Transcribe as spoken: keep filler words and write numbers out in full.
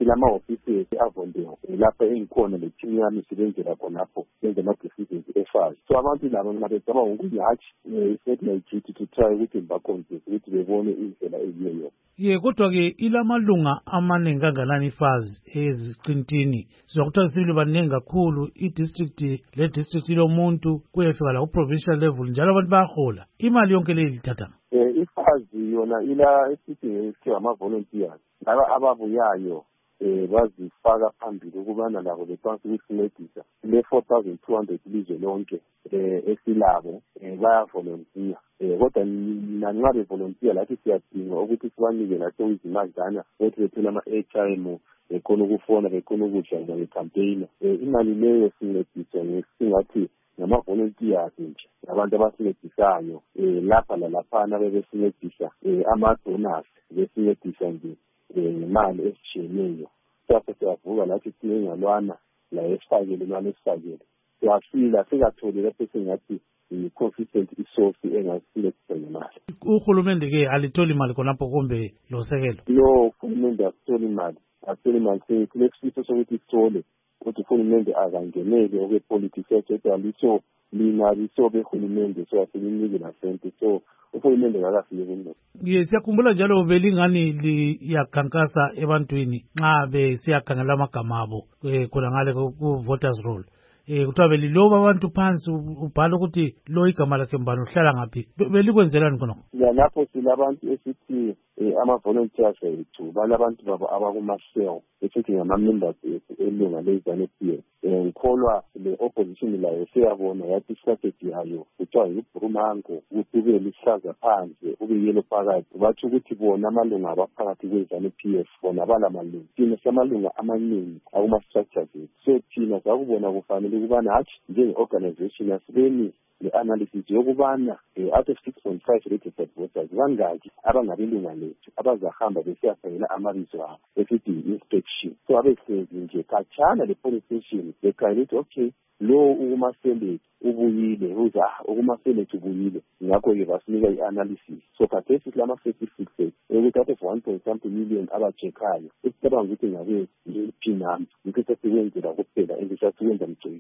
silama-ofisi avondeyo lapho engikhona le team yami isebenzela khonapho benze ama-decisions efazi. So abantu labo nxa becabanga ukuthi hatshi it's my duty to try ukuthi ngibakhonze ukuthi bebone indlela eyiyo. Ye kodwa-ke ilamalunga amaningi kanganani ifazi eziqintini sizakuthiwa sibili baningi kakhulu i-district le-district ilomuntu kuyefika la ku-provincial level njalo abantu bayahola imali yonke leyo lithatha um ifazi yona ila esithi ngethiwa ama-volunteers laba ababuyayo um bazifaka phambili ukubana labo bekwanisa ukusincedisa le-four thousand two hundred ilizwe lonke um esilabo um bayavolontiya um kodwa nanxa bevolontiya lathi siyadinga ukuthi sibanike laso izimadlana ukuthi bethole ama-airtime bekhona ukufona bekhona ukudla nge-campaigner. um imali leyo sincediswa singathi ngama-volunteers nje abantu abasincedisayo um lapha lalaphana bebesincedisa um ama-donors besincedisa nje ngemali esishiyeneyo. Sasa siyavuka lathi sinengalwana la esifakele imali esifakele siyafila singatholi lapho sengathi i-consistent isource engasincedisa ngemali. Uhulumende-ke alitholi imali khonapho kumbe lo sekelo? No, uhulumende asitholi imali asitholi imali sinesifiso sokuthi sithole ukuthi uhulumende akangenele okwe-politics yethu aliso lina liso behulumende so asiliniki nasente so uhulumende kakafike kuno. Ye siyakhumbula njalo belingani liyakhankasa ebantwini nxa besiyakhangela amagama abo khona ngale ku-voters roll um kuthiwa beliloba abantu phansi ubhala ukuthi lo igama lakhe mbani uhlala ngaphi belikwenzelani khonokho? Ya lapho silabantu esithi ama-volunteers ethu balabantu babo abakuma-cell esithi ngama-members elunga le-ZANU P F. Um ngikholwa le-opposition layo seyabona yathi strategy yayo kuthiwa yibrumango ukuthi ube lihlaza phandle ube yelo phakathi batsho ukuthi bona amalunga abaphakathi kwe-ZANU P F bona balamalunga thina samalunga amaningi akuma-structures ethu so thina sakubona kufanele ukubana hatshi njenge-organization asibeni le-analysis yokubana um out of six point five registered voters bangaki abangabelunga lethu abazahamba besiyafakela amabizo abo esithi i-inspection so abehlezi nje khatshana le-police station bekhangela ukuthi okay lo ukumaselethu ubuyile uza ukumaselethu ubuyile ngakho-ke basinika i-analysis so khathesi silama-statistics ukuthi out of one point something million abachekayo esicabanga ukuthi ngabe ngiphi nami yikho sesikwenzela kuphela and sasiwenza mgcini.